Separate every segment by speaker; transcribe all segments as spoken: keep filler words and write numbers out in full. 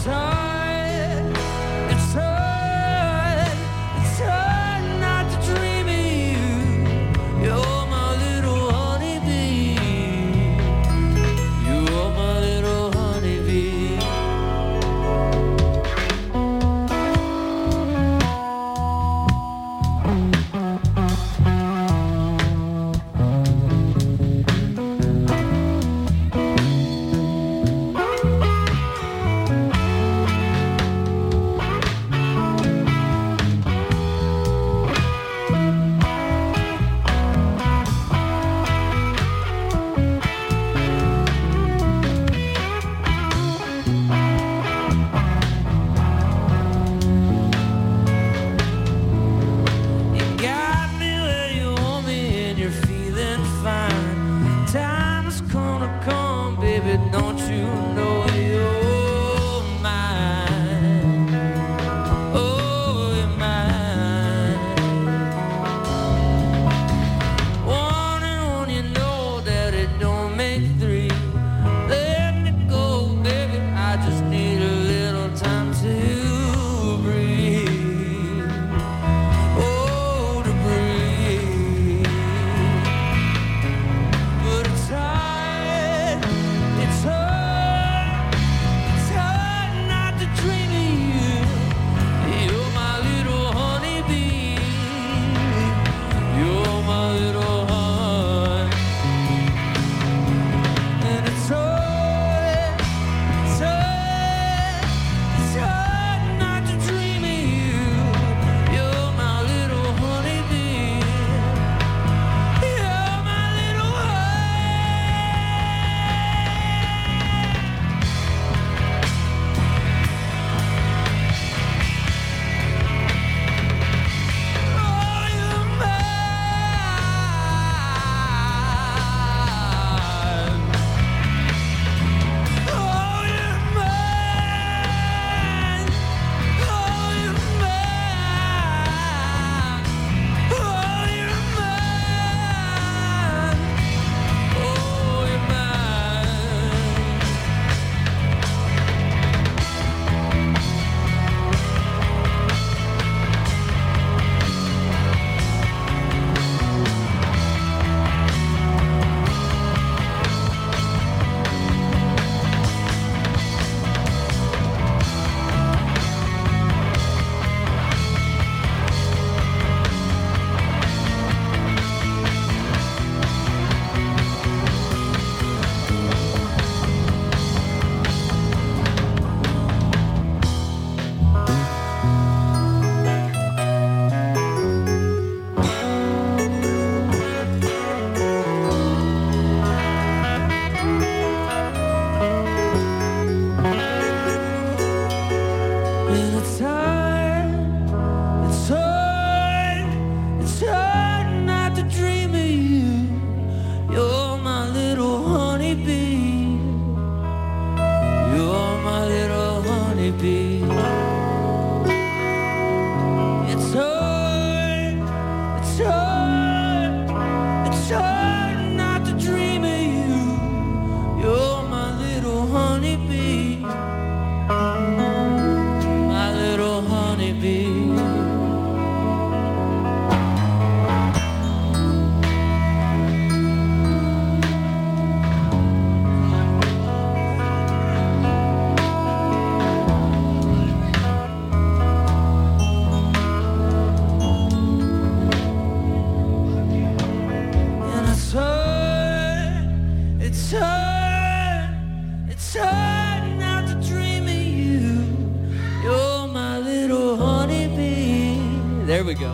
Speaker 1: There we go.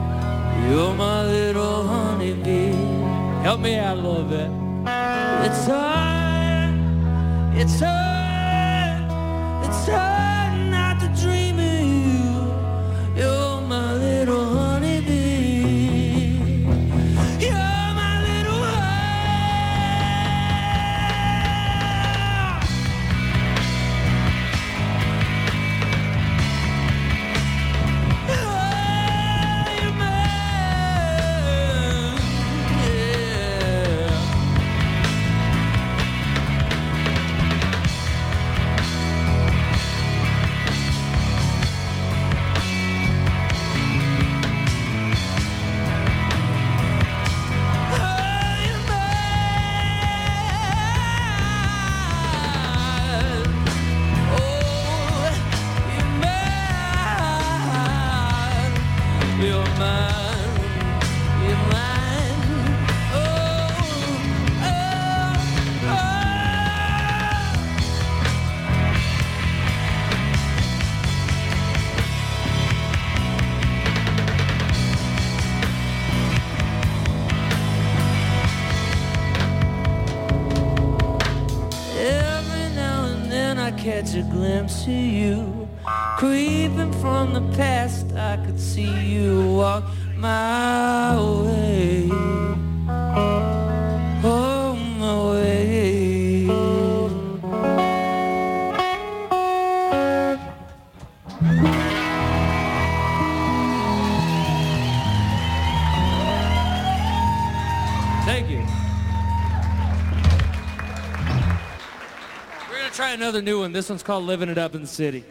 Speaker 1: You're my little honeybee. Help me out a little bit. It's hard, it's hard, it's hard not to dream of you. You're my little honeybee. You're my little catch a glimpse of you. Creeping from the past, I could see you walk my way. Oh, my way. Thank you. We're going to try another new one. This one's called Living It Up in the City.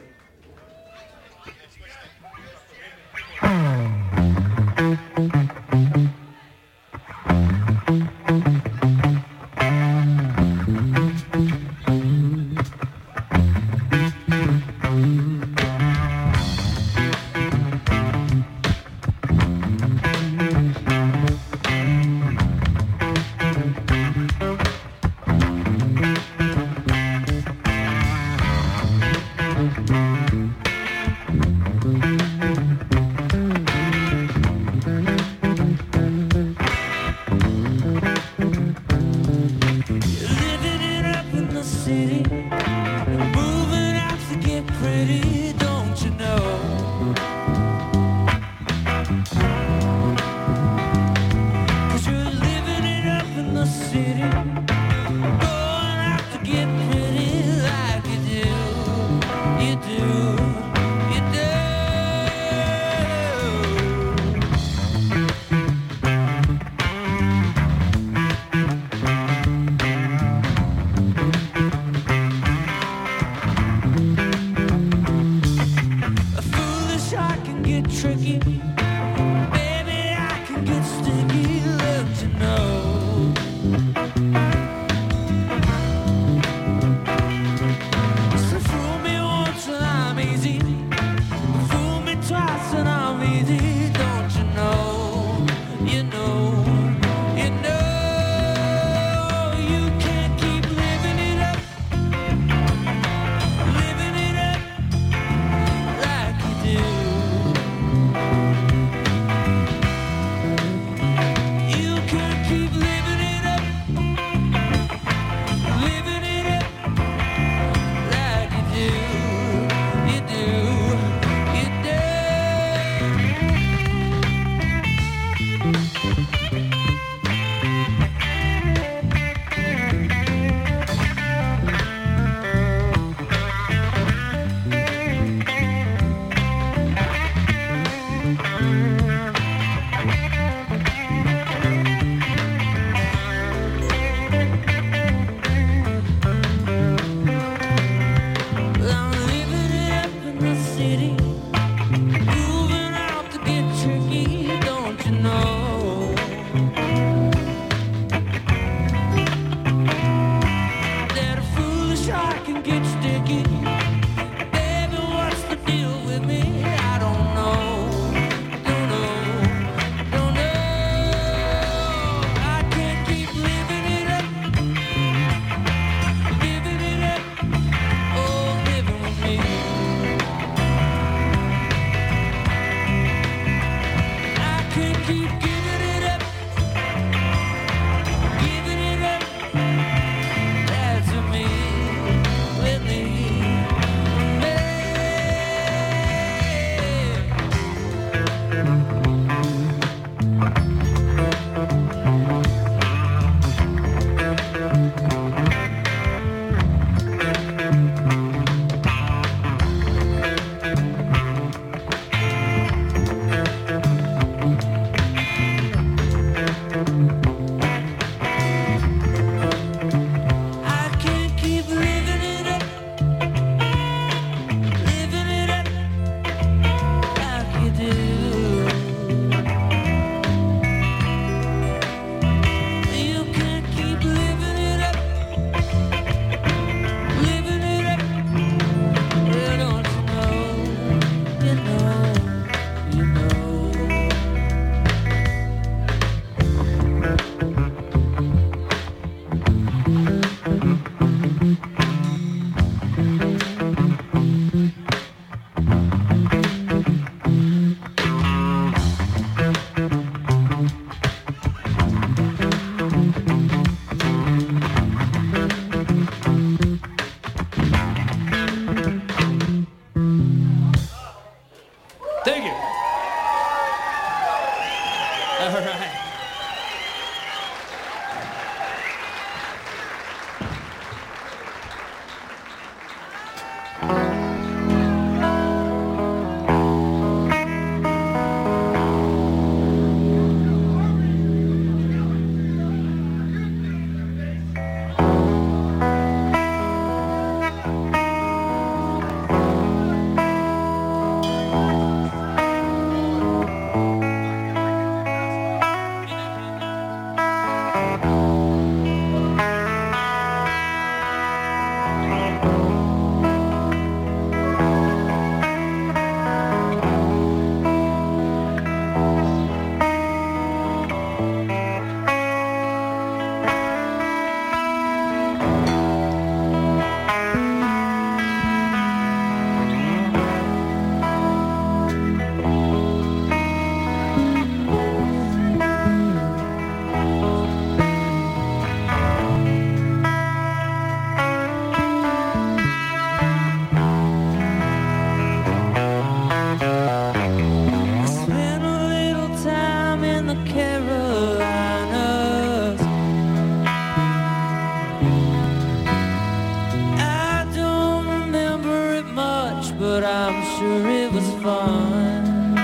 Speaker 1: much, but I'm sure it was fun.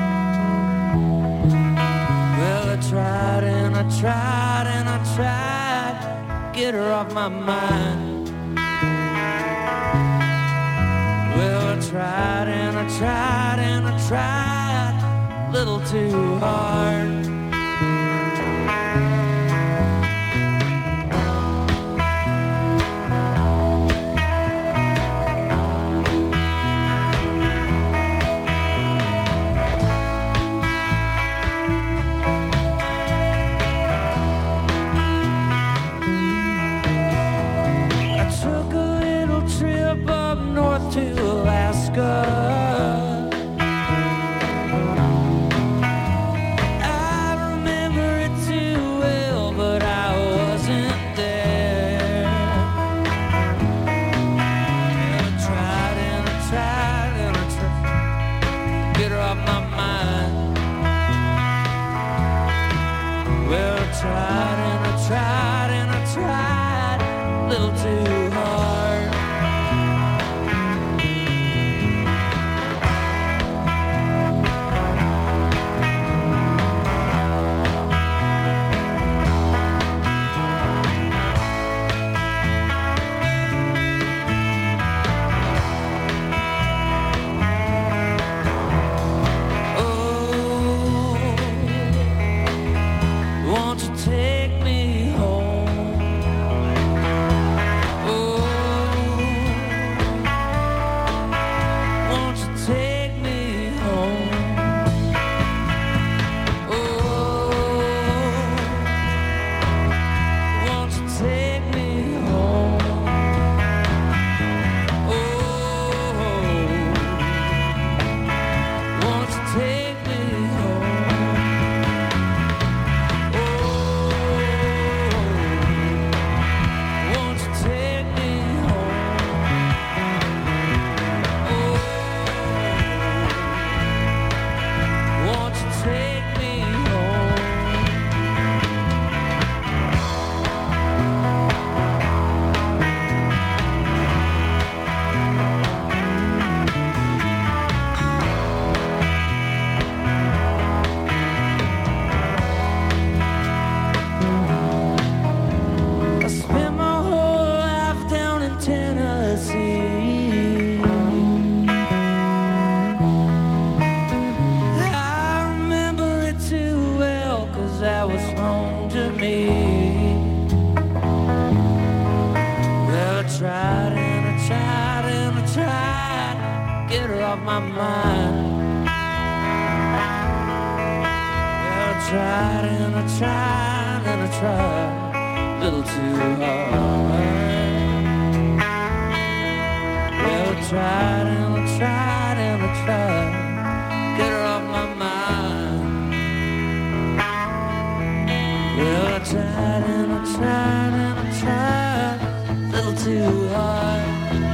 Speaker 1: Well, I tried and I tried and I tried to get her off my mind. Well, I tried and I tried and I tried a little too hard. North to Alaska. I remember it too well, but I wasn't there. I tried and I tried and I tried to get her off my mind. Well, I tried and I tried and I tried a little too hard. My mind. Well, I tried and I tried and I tried a little too hard. Well, I tried and I tried and I tried to get her off my mind. Well, I tried and I tried and I tried a little too hard.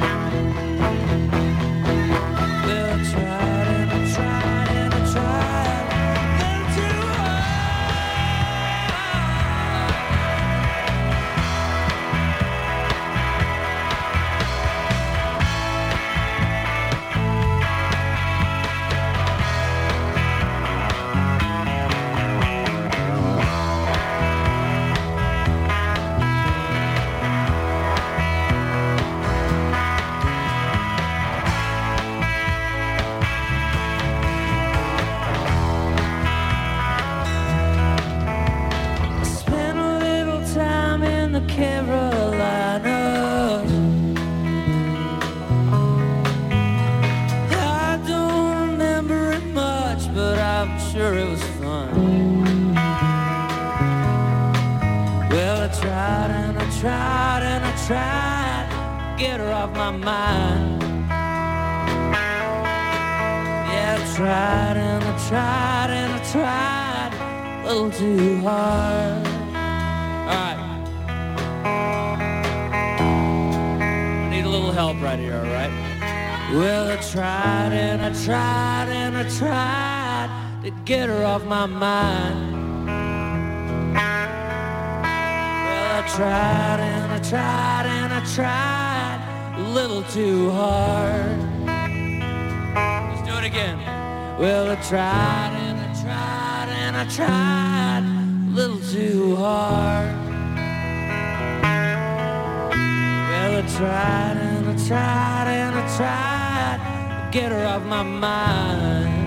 Speaker 1: Carolina. I don't remember it much, but I'm sure it was fun. Well, I tried and I tried and I tried to get her off my mind. Yeah, I tried and I tried and I tried a little too hard. All right. Help right here, all right? Well, I tried and I tried and I tried to get her off my mind. Well, I tried and I tried and I tried a little too hard. Well, I tried and I tried and I tried a little too hard. Well, I tried and I tried and I tried to get her off my mind.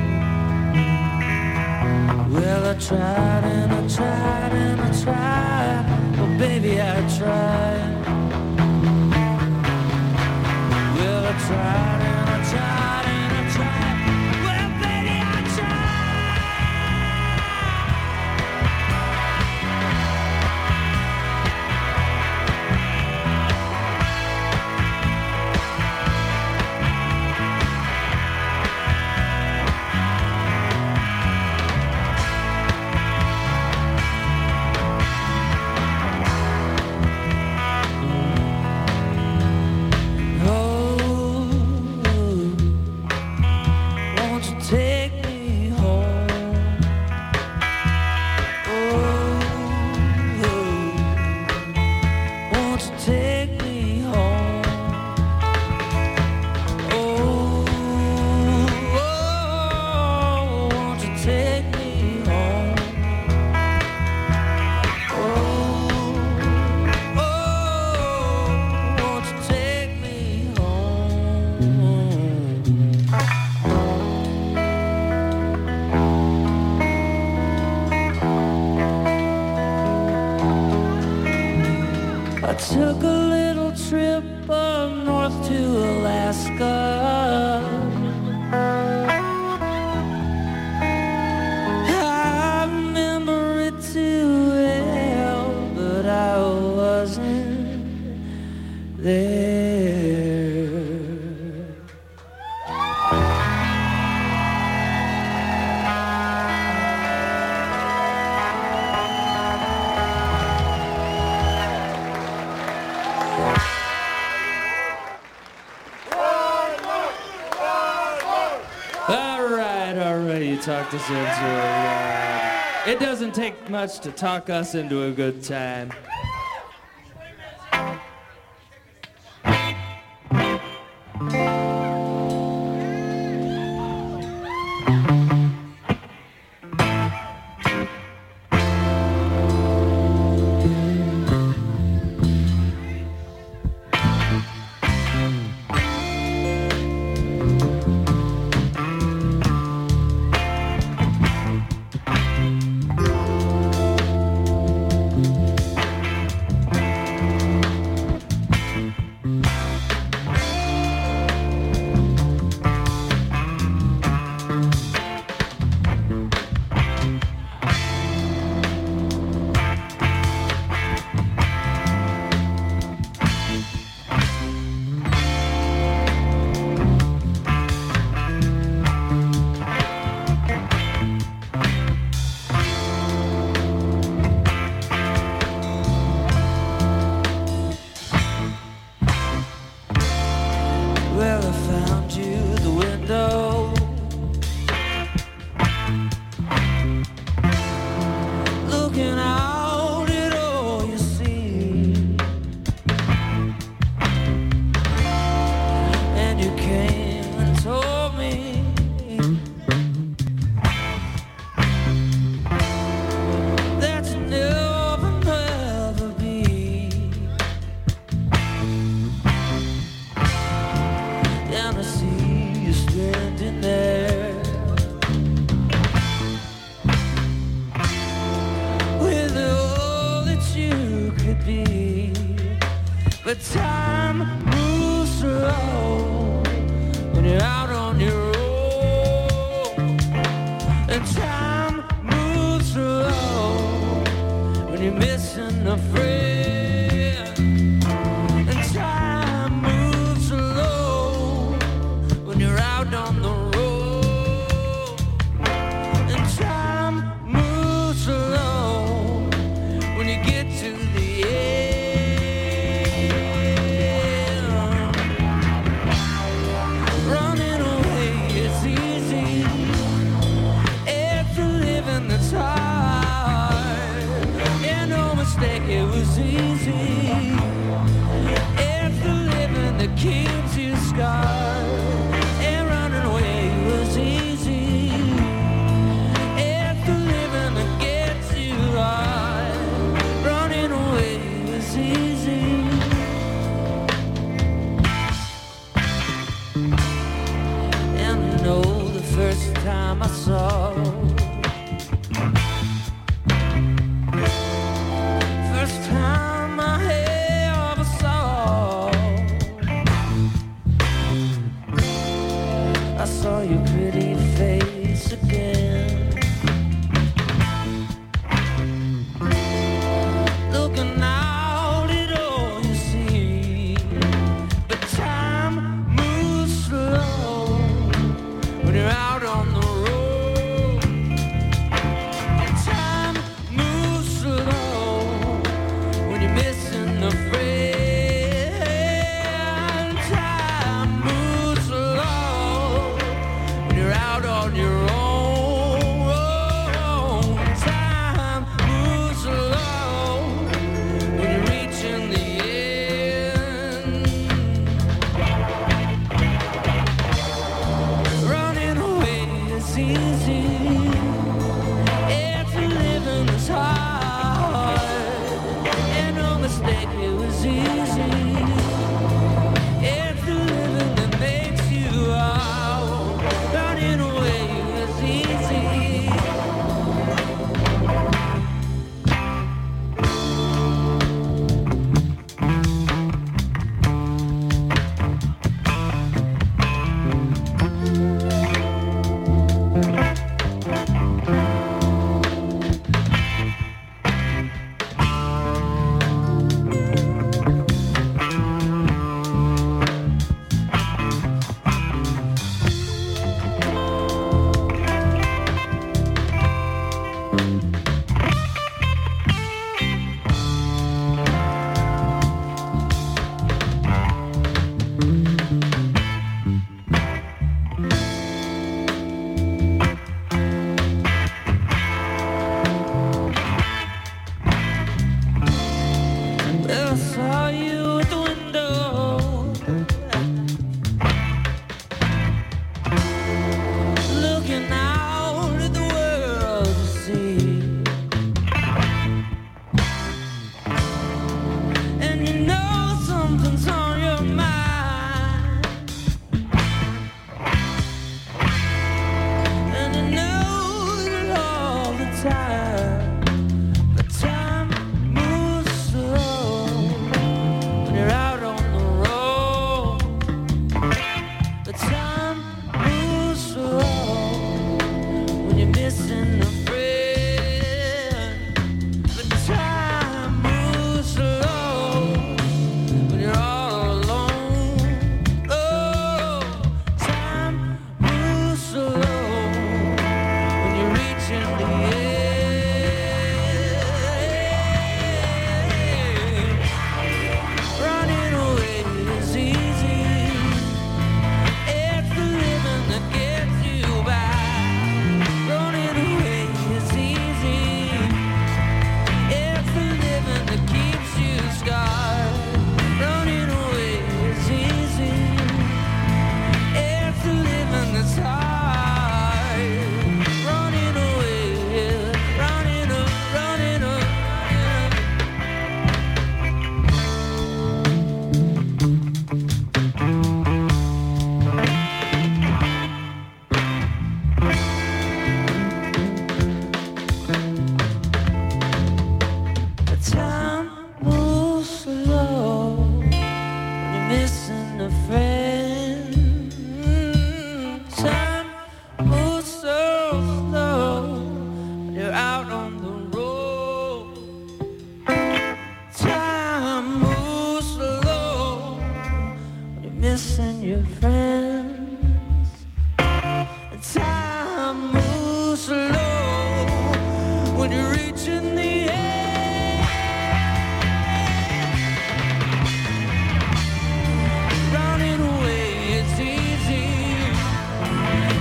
Speaker 1: Well, I tried and I tried and I tried, well, baby, I tried. Well, I tried and I tried and I tried, well, baby, I took a little trip up north to Alaska. I remember it too well, but I wasn't there. Talked us into it. It doesn't take much to talk us into a good time.
Speaker 2: When you get to the end
Speaker 1: time I saw, first time I ever saw, I saw your pretty face again. Looking out at all you see, but time moves slow when you're out on the road. And time moves slow when you're missing a friend. Time moves slow when you're out on your own. Time moves slow when you're reaching the end. Running away is easy if you're living is hard. And no mistake, it was easy if you're living that makes you out. Running away is easy. Well, I saw you at the window, looking out at the world to see. And you know something's on your mind, and you know it all the time. But time moves slow when you're out on the road. But time moves slow when you're missing a friend. But time moves slow when you're all alone. Oh, time moves slow when you're reaching the end. Running away is easy if the living that gets you by. Running away is easy if the living that keeps you scarred. Running away is easy if the living that's hard. Running away, running up, running up, running up. The time moves slow when you're missing a friend. Time moves so slow when you're out on the road. Time moves slow when you're missing your friends. Time moves slow when you're reaching the end. Running away is easy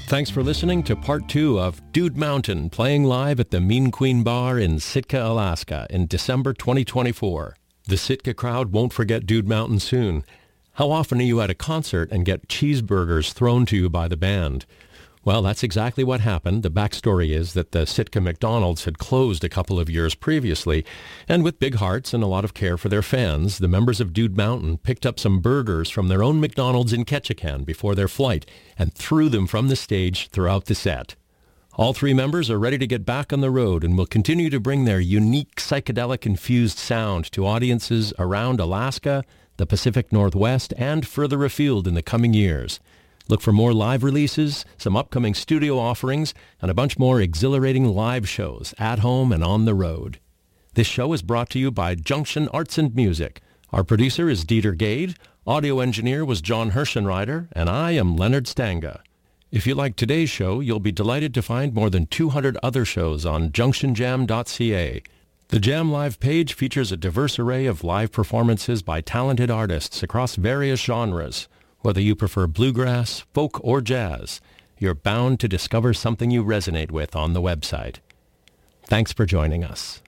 Speaker 2: Thanks for listening to part two of Dude Mountain, playing live at the Mean Queen Bar in Sitka, Alaska in December twenty twenty-four. The Sitka crowd won't forget Dude Mountain soon. How often are you at a concert and get cheeseburgers thrown to you by the band? Well, that's exactly what happened. The backstory is that the Sitka McDonald's had closed a couple of years previously, and with big hearts and a lot of care for their fans, the members of Dude Mountain picked up some burgers from their own McDonald's in Ketchikan before their flight and threw them from the stage throughout the set. All three members are ready to get back on the road and will continue to bring their unique psychedelic-infused sound to audiences around Alaska, the Pacific Northwest, and further afield in the coming years. Look for more live releases, some upcoming studio offerings, and a bunch more exhilarating live shows at home and on the road. This show is brought to you by Junction Arts and Music. Our producer is Dieter Gade, audio engineer was John Herschenreiter, and I am Leonard Stanga. If you like today's show, you'll be delighted to find more than two hundred other shows on junction jam dot c a. The Jam Live page features a diverse array of live performances by talented artists across various genres. Whether you prefer bluegrass, folk, or jazz, you're bound to discover something you resonate with on the website. Thanks for joining us.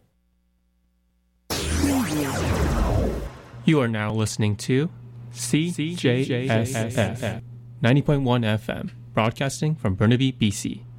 Speaker 3: You are now listening to C J S F ninety point one F M, broadcasting from Burnaby, B C.